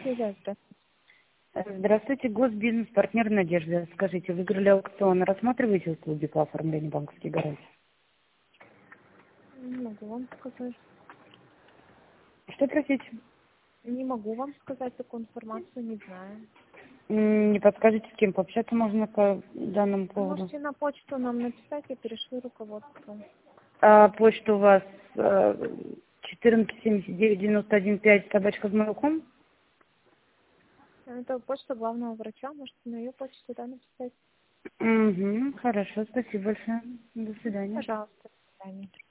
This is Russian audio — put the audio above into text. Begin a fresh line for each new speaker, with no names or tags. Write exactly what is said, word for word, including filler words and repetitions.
Связь, да.
Здравствуйте, госбизнес-партнер Надежда. Скажите, выиграли аукцион, рассматриваете услуги по оформлению банковских гарантий?
Не могу вам сказать.
Что, простите?
Не могу вам сказать такую информацию, не знаю.
М, Не подскажете, с кем пообщаться можно по данному поводу?
Можете на почту нам написать, я перешлю руководство.
А почта у вас э, четырнадцать семьдесят девять девяносто один пять собачка змейл точка ком?
Это почта главного врача, можете на ее почту да, написать.
Угу, хорошо, спасибо большое. До свидания.
Пожалуйста, до свидания.